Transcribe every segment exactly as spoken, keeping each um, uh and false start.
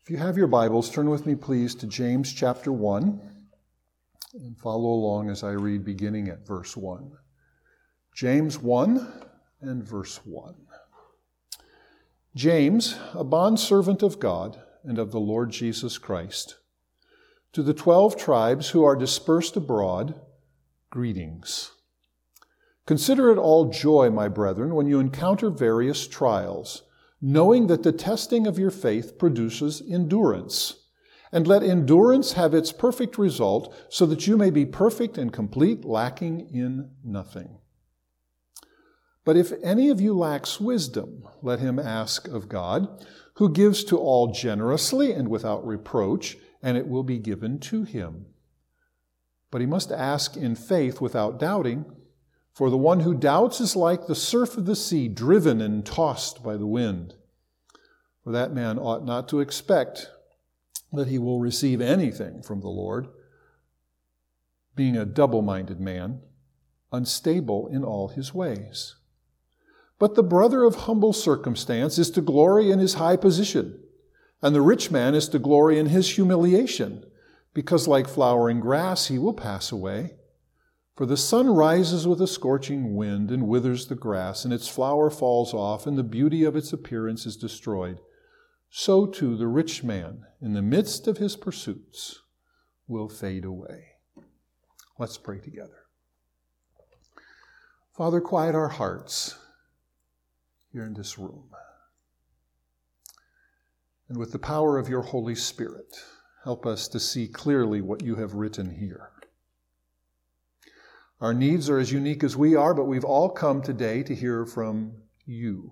If you have your Bibles, turn with me, please, to James chapter one and follow along as I read beginning at verse one. James one and verse one. James, a bondservant of God and of the Lord Jesus Christ, to the twelve tribes who are dispersed abroad, greetings. Consider it all joy, my brethren, when you encounter various trials, knowing that the testing of your faith produces endurance. And let endurance have its perfect result, so that you may be perfect and complete, lacking in nothing. But if any of you lacks wisdom, let him ask of God, who gives to all generously and without reproach, and it will be given to him. But he must ask in faith without doubting, for the one who doubts is like the surf of the sea, driven and tossed by the wind. For that man ought not to expect that he will receive anything from the Lord, being a double-minded man, unstable in all his ways. But the brother of humble circumstance is to glory in his high position, and the rich man is to glory in his humiliation, because like flowering grass he will pass away. For the sun rises with a scorching wind and withers the grass, and its flower falls off, and the beauty of its appearance is destroyed. So too the rich man, in the midst of his pursuits, will fade away. Let's pray together. Father, quiet our hearts here in this room. And with the power of your Holy Spirit, help us to see clearly what you have written here. Our needs are as unique as we are, but we've all come today to hear from you.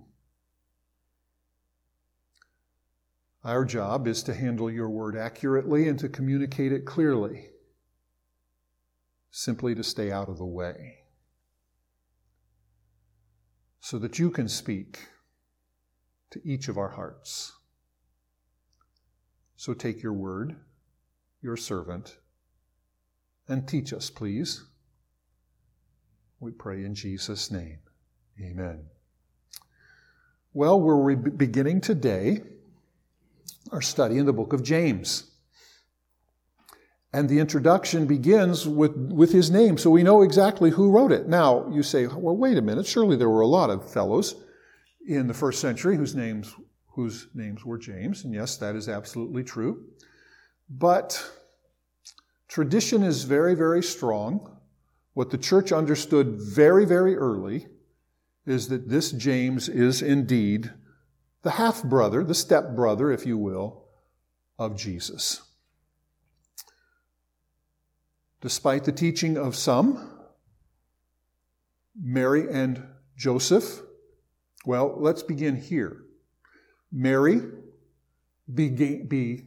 Our job is to handle your word accurately and to communicate it clearly, simply to stay out of the way, so that you can speak to each of our hearts. So take your word, your servant, and teach us, please. We pray in Jesus' name. Amen. Well, we're beginning today our study in the book of James. And the introduction begins with, with his name, so we know exactly who wrote it. Now, you say, well, wait a minute, surely there were a lot of fellows in the first century whose names, whose names were James, and yes, that is absolutely true. But tradition is very, very strong. What the church understood very, very early is that this James is indeed the half-brother, the step-brother, if you will, of Jesus. Despite the teaching of some, Mary and Joseph, well, let's begin here. Mary began, be,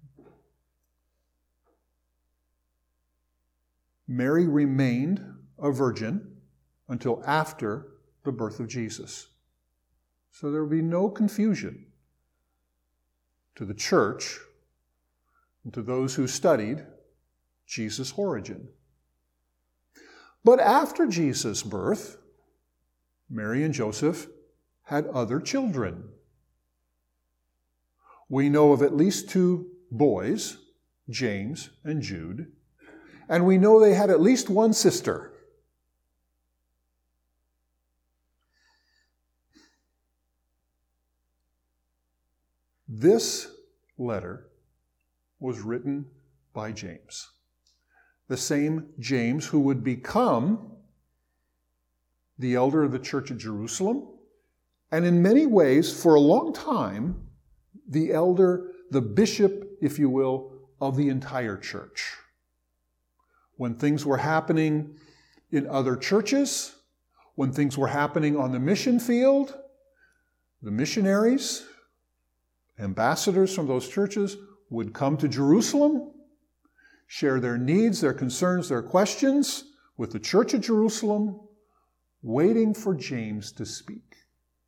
Mary remained a virgin until after the birth of Jesus. So there will be no confusion to the church and to those who studied Jesus' origin. But after Jesus' birth, Mary and Joseph had other children. We know of at least two boys, James and Jude, and we know they had at least one sister. This letter was written by James, the same James who would become the elder of the church at Jerusalem, and in many ways, for a long time, the elder, the bishop, if you will, of the entire church. When things were happening in other churches, when things were happening on the mission field, the missionaries, ambassadors from those churches would come to Jerusalem, share their needs, their concerns, their questions with the church at Jerusalem, waiting for James to speak.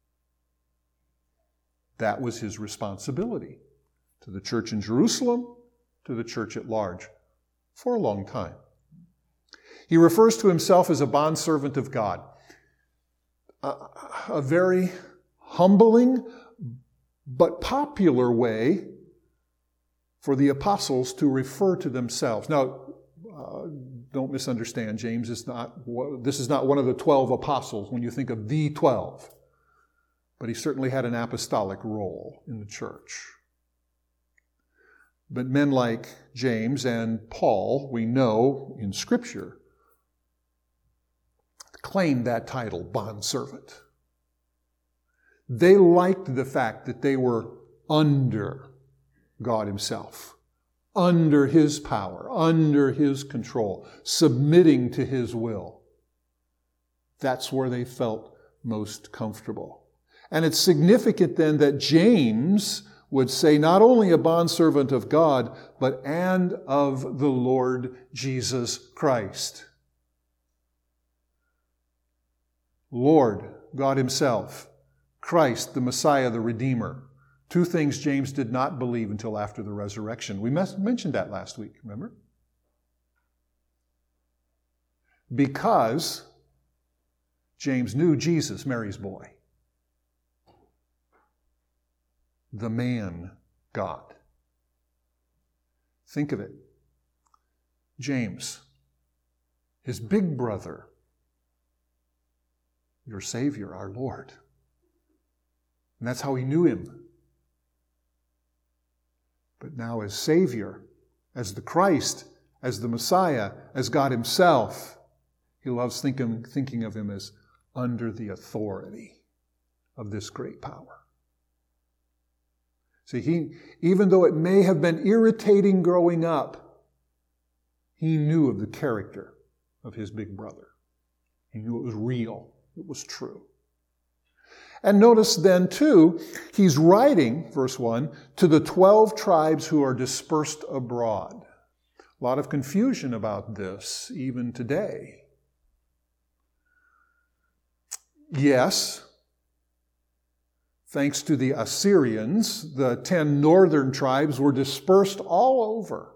That was his responsibility to the church in Jerusalem, to the church at large, for a long time. He refers to himself as a bondservant of God. A, a very humbling but popular way for the apostles to refer to themselves. Now, uh, don't misunderstand. James is not, this is not one of the twelve apostles when you think of the twelve. But he certainly had an apostolic role in the church. But men like James and Paul, we know in Scripture, claimed that title, bondservant. They liked the fact that they were under God himself, under his power, under his control, submitting to his will. That's where they felt most comfortable. And it's significant then that James would say not only a bondservant of God, but and of the Lord Jesus Christ. Lord, God himself, Christ, the Messiah, the Redeemer. Two things James did not believe until after the resurrection. We mentioned that last week, remember? Because James knew Jesus, Mary's boy. The man God. Think of it. James, his big brother, your Savior, our Lord. And that's how he knew him. But now as Savior, as the Christ, as the Messiah, as God himself, he loves thinking, thinking of him as under the authority of this great power. See, he, even though it may have been irritating growing up, he knew of the character of his big brother. He knew it was real. It was true. And notice then, too, he's writing, verse one, to the twelve tribes who are dispersed abroad. A lot of confusion about this, even today. Yes, thanks to the Assyrians, the ten northern tribes were dispersed all over.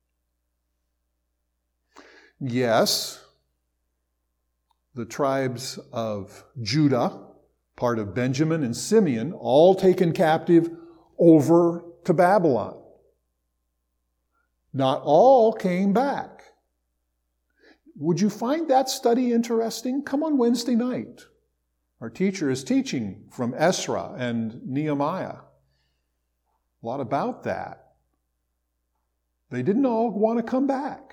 Yes, the tribes of Judah, part of Benjamin and Simeon, all taken captive over to Babylon. Not all came back. Would you find that study interesting? Come on Wednesday night. Our teacher is teaching from Ezra and Nehemiah. A lot about that. They didn't all want to come back.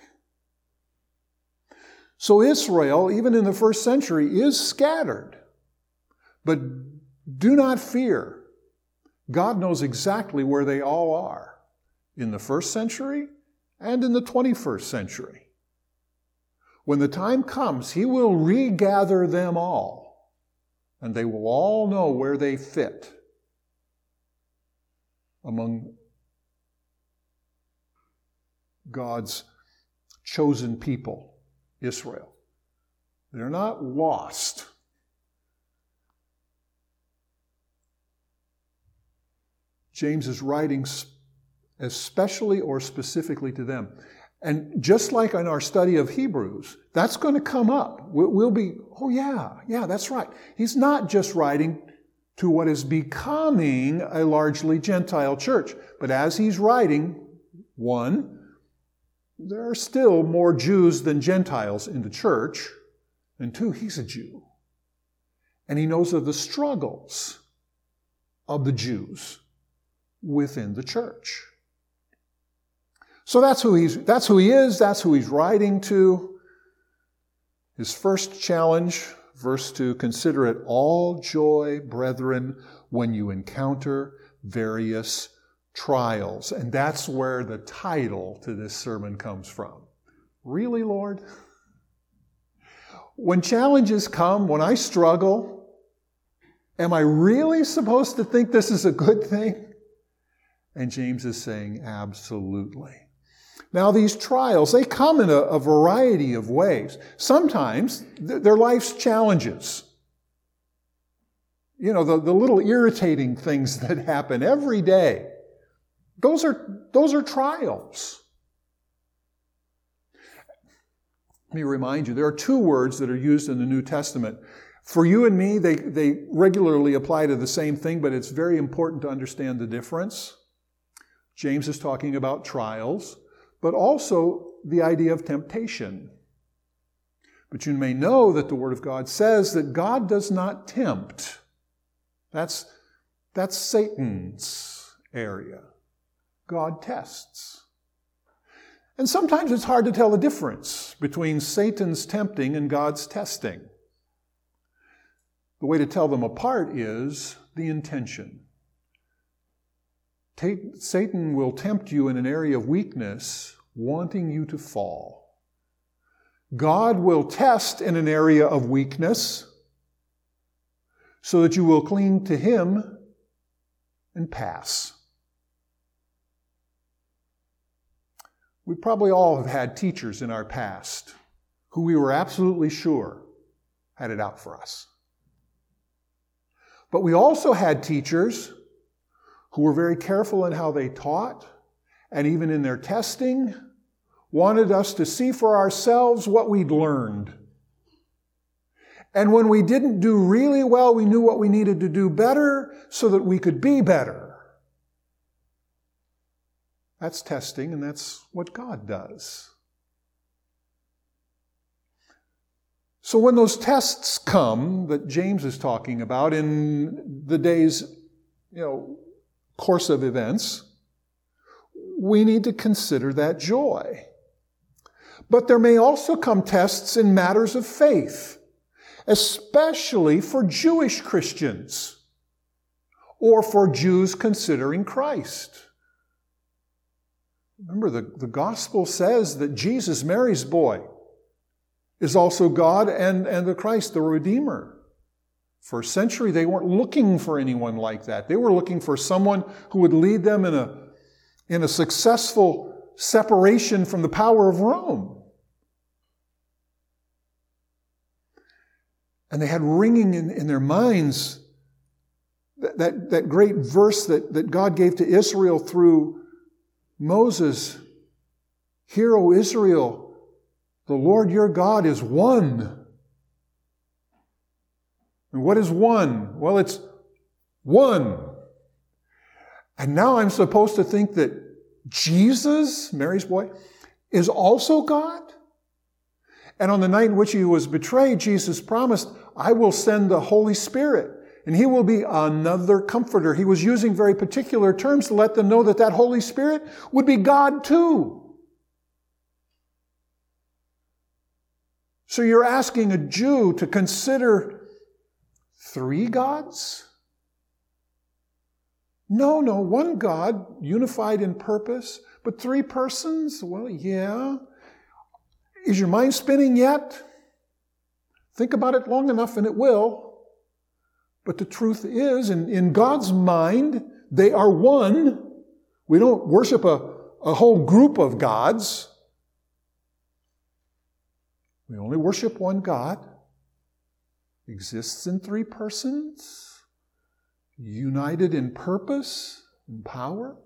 So Israel, even in the first century, is scattered. But do not fear. God knows exactly where they all are in the first century and in the twenty-first century. When the time comes, he will regather them all, and they will all know where they fit among God's chosen people, Israel. They're not lost. James is writing especially or specifically to them. And just like in our study of Hebrews, that's going to come up. We'll be, oh yeah, yeah, that's right. He's not just writing to what is becoming a largely Gentile church. But as he's writing, one, there are still more Jews than Gentiles in the church. And two, he's a Jew. And he knows of the struggles of the Jews within the church. So that's who he's, that's who he is, that's who he's writing to. His first challenge, verse two, consider it all joy, brethren, when you encounter various trials. And that's where the title to this sermon comes from. Really, Lord? When challenges come, when I struggle, am I really supposed to think this is a good thing? And James is saying, absolutely. Now, these trials, they come in a, a variety of ways. Sometimes they're life's challenges. You know, the, the little irritating things that happen every day. Those are, those are trials. Let me remind you, there are two words that are used in the New Testament. For you and me, they, they regularly apply to the same thing, but it's very important to understand the difference. James is talking about trials, but also the idea of temptation. But you may know that the Word of God says that God does not tempt. That's, that's Satan's area. God tests. And sometimes it's hard to tell the difference between Satan's tempting and God's testing. The way to tell them apart is the intention. Satan will tempt you in an area of weakness, wanting you to fall. God will test in an area of weakness so that you will cling to Him and pass. We probably all have had teachers in our past who we were absolutely sure had it out for us. But we also had teachers who were very careful in how they taught, and even in their testing, wanted us to see for ourselves what we'd learned. And when we didn't do really well, we knew what we needed to do better so that we could be better. That's testing, and that's what God does. So when those tests come that James is talking about in the day's, you know, course of events, we need to consider that joy. But there may also come tests in matters of faith, especially for Jewish Christians or for Jews considering Christ. Remember, the, the gospel says that Jesus, Mary's boy, is also God and, and the Christ, the Redeemer. For a century, they weren't looking for anyone like that. They were looking for someone who would lead them in a, in a successful separation from the power of Rome. And they had ringing in, in their minds that, that, that great verse that, that God gave to Israel through Moses. Hear, O Israel, the Lord your God is one. And what is one? Well, it's one. And now I'm supposed to think that Jesus, Mary's boy, is also God? And on the night in which he was betrayed, Jesus promised, I will send the Holy Spirit, and he will be another comforter. He was using very particular terms to let them know that that Holy Spirit would be God too. So you're asking a Jew to consider three gods? No, no, one God, unified in purpose, but three persons? Well, yeah. Is your mind spinning yet? Think about it long enough and it will. But the truth is, in, in God's mind, they are one. We don't worship a, a whole group of gods. We only worship one God. Exists in three persons, united in purpose and power.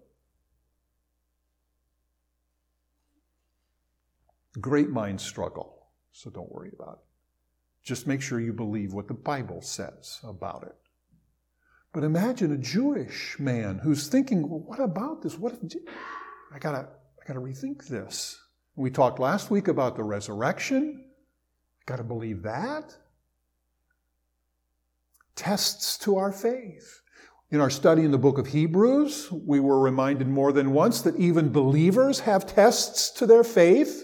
Great mind struggle, so don't worry about it. Just make sure you believe what the Bible says about it. But imagine a Jewish man who's thinking, well, what about this? What if I gotta, I gotta rethink this. We talked last week about the resurrection. I gotta believe that. Tests to our faith. In our study in the book of Hebrews, we were reminded more than once that even believers have tests to their faith.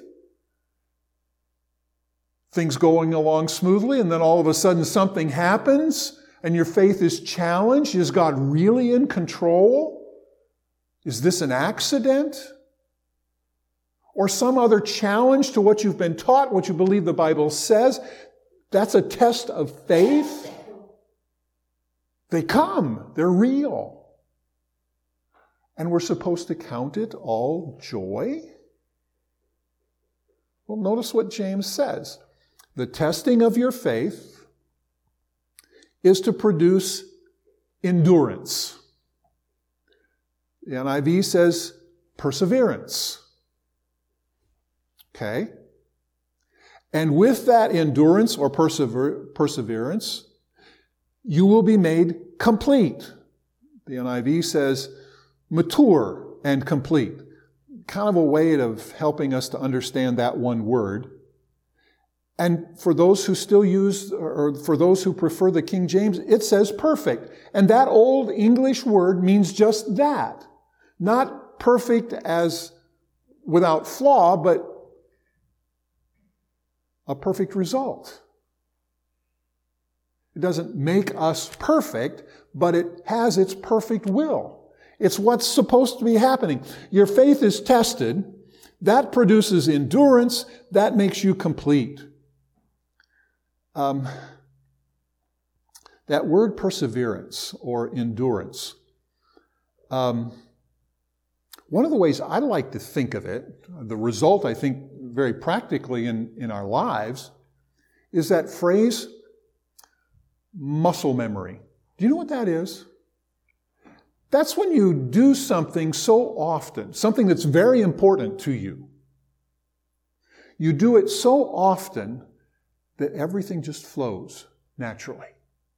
Things going along smoothly, and then all of a sudden something happens, and your faith is challenged. Is God really in control? Is this an accident? Or some other challenge to what you've been taught, what you believe the Bible says? That's a test of faith. They come. They're real. And we're supposed to count it all joy? Well, notice what James says. The testing of your faith is to produce endurance. The N I V says perseverance. Okay? And with that endurance or persever- perseverance, you will be made complete. The N I V says mature and complete. Kind of a way of helping us to understand that one word. And for those who still use, or for those who prefer the King James, it says perfect. And that old English word means just that. Not perfect as without flaw, but a perfect result. It doesn't make us perfect, but it has its perfect will. It's what's supposed to be happening. Your faith is tested. That produces endurance. That makes you complete. Um, that word perseverance or endurance, um, one of the ways I like to think of it, the result I think very practically in, in our lives, is that phrase, muscle memory. Do you know what that is? That's when you do something so often, something that's very important to you. You do it so often that everything just flows naturally.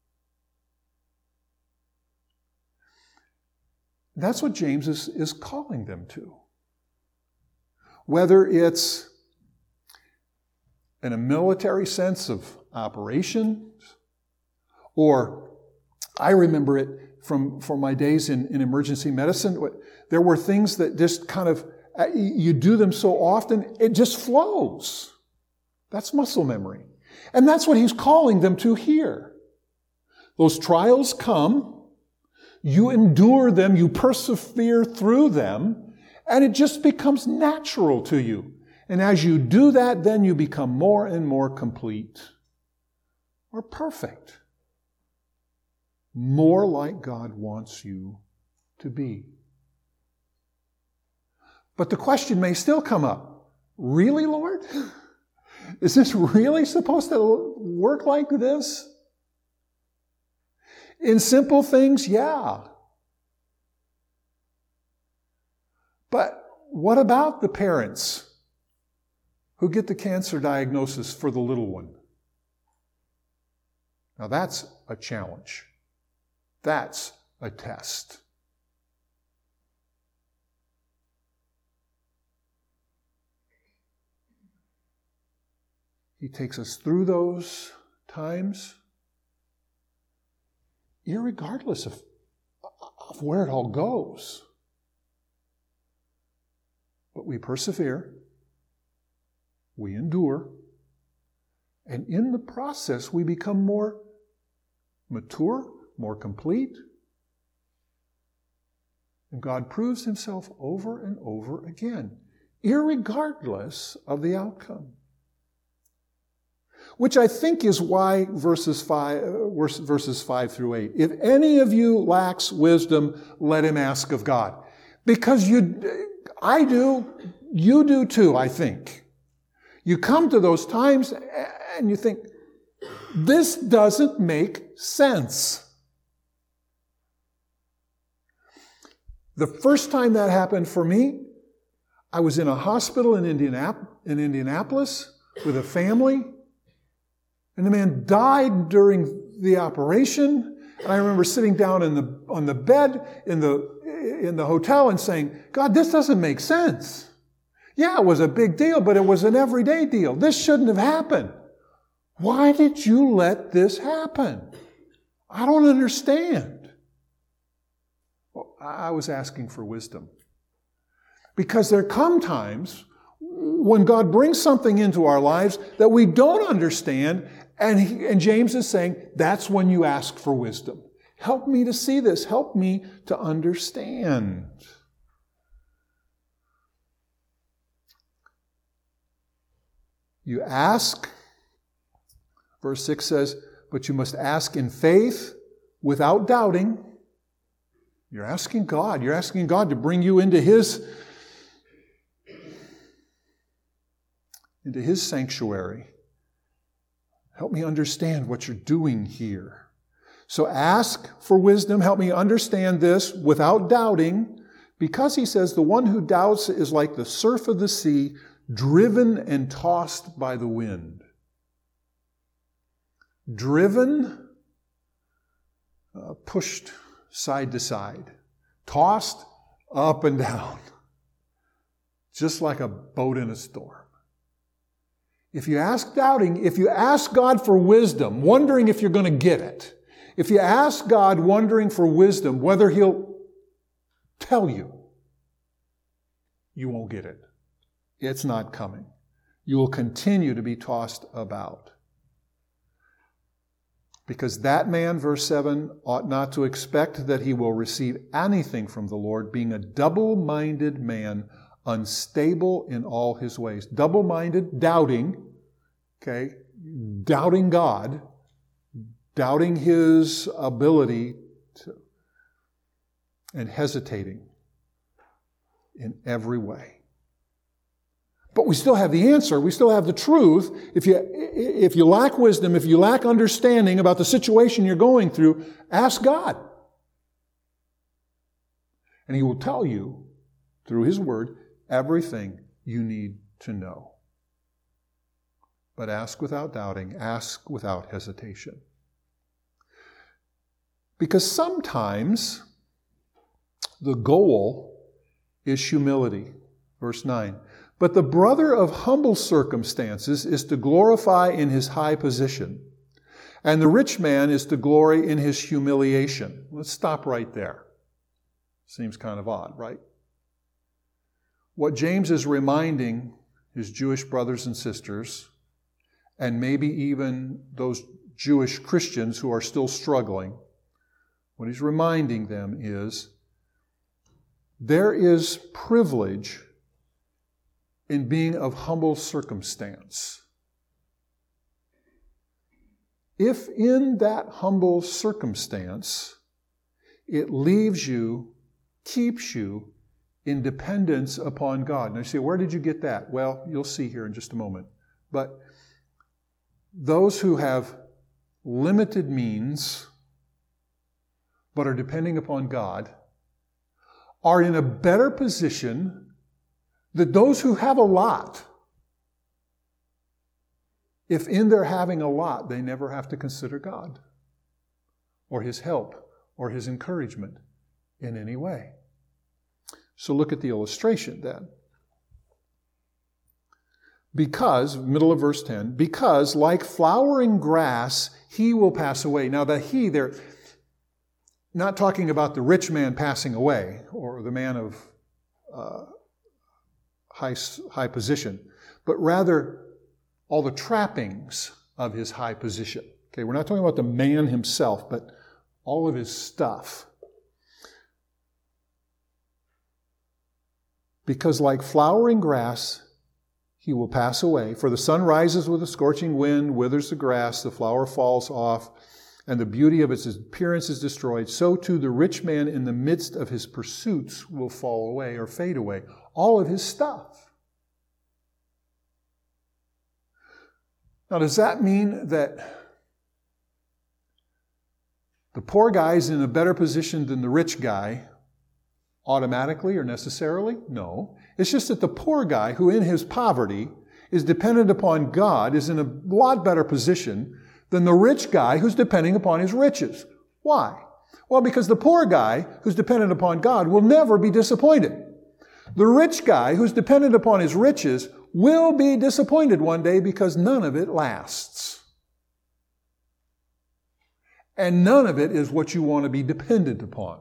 That's what James is, is calling them to. Whether it's in a military sense of operations, or I remember it from, from my days in, in emergency medicine, there were things that just kind of, you do them so often, it just flows. That's muscle memory. And that's what he's calling them to here. Those trials come, you endure them, you persevere through them, and it just becomes natural to you. And as you do that, then you become more and more complete or perfect. More like God wants you to be. But the question may still come up. Really, Lord? Is this really supposed to work like this? In simple things, yeah. But what about the parents who get the cancer diagnosis for the little one? Now that's a challenge. That's a test. He takes us through those times, irregardless of, of where it all goes. But we persevere, we endure, and in the process we become more mature, more complete. And God proves himself over and over again, irregardless of the outcome. Which I think is why verses five, verses five through eight. If any of you lacks wisdom, let him ask of God. Because you, I do, you do too, I think. You come to those times and you think, this doesn't make sense. The first time that happened for me, I was in a hospital in Indianap- in Indianapolis with a family. And the man died during the operation. And I remember sitting down in the, on the bed in the, in the hotel and saying, God, this doesn't make sense. Yeah, it was a big deal, but it was an everyday deal. This shouldn't have happened. Why did you let this happen? I don't understand. Well, I was asking for wisdom. Because there come times when God brings something into our lives that we don't understand, and, he, and James is saying, that's when you ask for wisdom. Help me to see this. Help me to understand. You ask, verse six says, but you must ask in faith without doubting. You're asking God. You're asking God to bring you into His into His sanctuary. Help me understand what you're doing here. So ask for wisdom. Help me understand this without doubting, because he says the one who doubts is like the surf of the sea, driven and tossed by the wind. Driven, uh, pushed side to side. Tossed, up and down, just like a boat in a storm. If you ask doubting, if you ask God for wisdom, wondering if you're going to get it, if you ask God wondering for wisdom, whether He'll tell you, you won't get it. It's not coming. You will continue to be tossed about. Because that man, verse seven, ought not to expect that he will receive anything from the Lord, being a double-minded man, unstable in all his ways. Double-minded, doubting, okay, doubting God, doubting His ability to, and hesitating in every way. But we still have the answer. We still have the truth. If you, if you lack wisdom, if you lack understanding about the situation you're going through, ask God. And He will tell you, through His Word, everything you need to know. But ask without doubting. Ask without hesitation. Because sometimes the goal is humility. Verse nine. But the brother of humble circumstances is to glorify in his high position, and the rich man is to glory in his humiliation. Let's stop right there. Seems kind of odd, right? What James is reminding his Jewish brothers and sisters, and maybe even those Jewish Christians who are still struggling, what he's reminding them is there is privilege in being of humble circumstance. If in that humble circumstance it leaves you, keeps you in dependence upon God. Now you say, where did you get that? Well, you'll see here in just a moment. But those who have limited means but are depending upon God are in a better position than those who have a lot. If in their having a lot, they never have to consider God or His help or His encouragement in any way. So look at the illustration then. Because, middle of verse ten, because like flowering grass, he will pass away. Now the he there, not talking about the rich man passing away or the man of uh, high, high position, but rather all the trappings of his high position. Okay, we're not talking about the man himself, but all of his stuff. Because like flowering grass, he will pass away. For the sun rises with a scorching wind, withers the grass, the flower falls off, and the beauty of its appearance is destroyed. So too the rich man in the midst of his pursuits will fall away or fade away. All of his stuff. Now, does that mean that the poor guy is in a better position than the rich guy automatically or necessarily? No. It's just that the poor guy who in his poverty is dependent upon God is in a lot better position than the rich guy who's depending upon his riches. Why? Well, because the poor guy who's dependent upon God will never be disappointed. The rich guy who's dependent upon his riches will be disappointed one day because none of it lasts. And none of it is what you want to be dependent upon.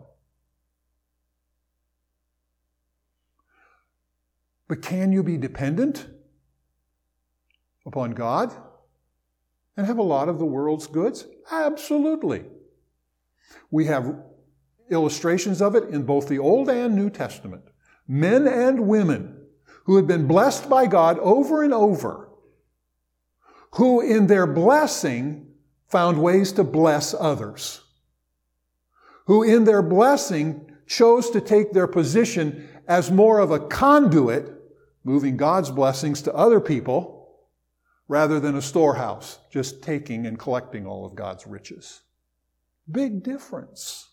But can you be dependent upon God and have a lot of the world's goods? Absolutely. We have illustrations of it in both the Old and New Testament. Men and women who have been blessed by God over and over, who in their blessing found ways to bless others, who in their blessing chose to take their position as more of a conduit, moving God's blessings to other people, rather than a storehouse, just taking and collecting all of God's riches. Big difference.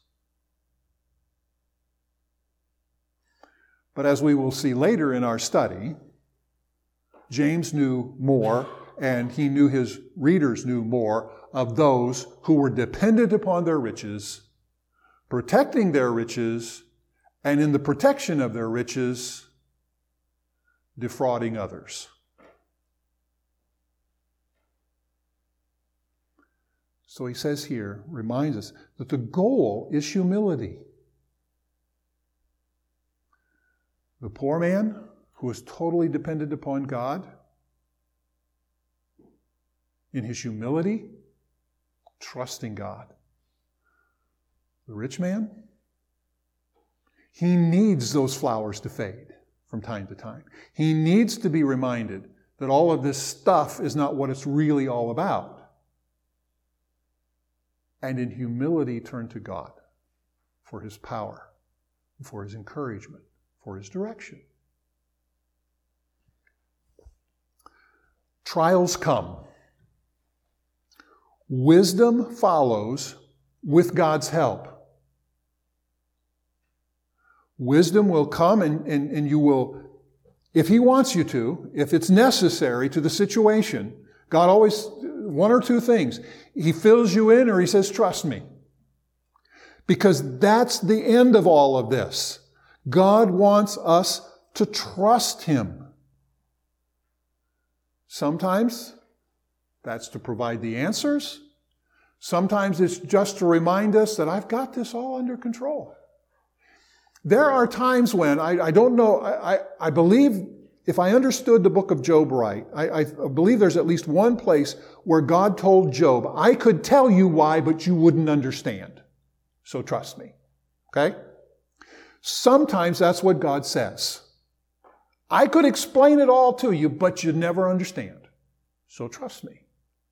But as we will see later in our study, James knew more, and he knew his readers knew more of those who were dependent upon their riches, protecting their riches, and in the protection of their riches, defrauding others. So he says here, reminds us that the goal is humility. The poor man who is totally dependent upon God, in his humility, trusting God. The rich man, he needs those flowers to fade from time to time. He needs to be reminded that all of this stuff is not what it's really all about. And in humility, turn to God for his power, for his encouragement, for his direction. Trials come. Wisdom follows with God's help. Wisdom will come and, and, and you will, if he wants you to, if it's necessary to the situation, God always, one or two things. He fills you in or he says, trust me. Because that's the end of all of this. God wants us to trust him. Sometimes that's to provide the answers. Sometimes it's just to remind us that I've got this all under control. There are times when, I, I don't know, I, I, I believe, if I understood the book of Job right, I, I believe there's at least one place where God told Job, I could tell you why, but you wouldn't understand. So trust me. Okay? Sometimes that's what God says. I could explain it all to you, but you'd never understand. So trust me.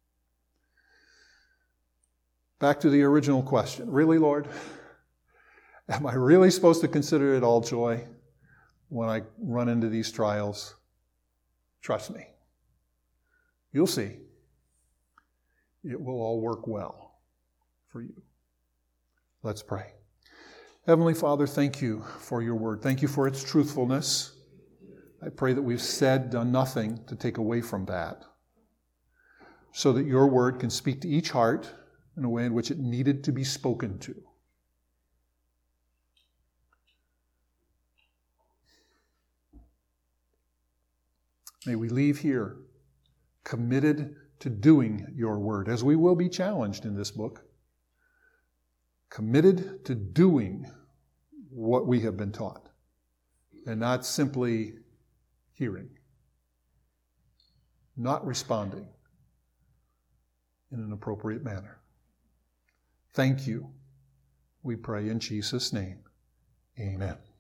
Back to the original question. Really, Lord? Am I really supposed to consider it all joy when I run into these trials? Trust me. You'll see. It will all work well for you. Let's pray. Heavenly Father, thank you for your word. Thank you for its truthfulness. I pray that we've said, done nothing to take away from that, so that your word can speak to each heart in a way in which it needed to be spoken to. May we leave here committed to doing your word, as we will be challenged in this book. Committed to doing what we have been taught, and not simply hearing, not responding in an appropriate manner. Thank you, we pray in Jesus' name. Amen.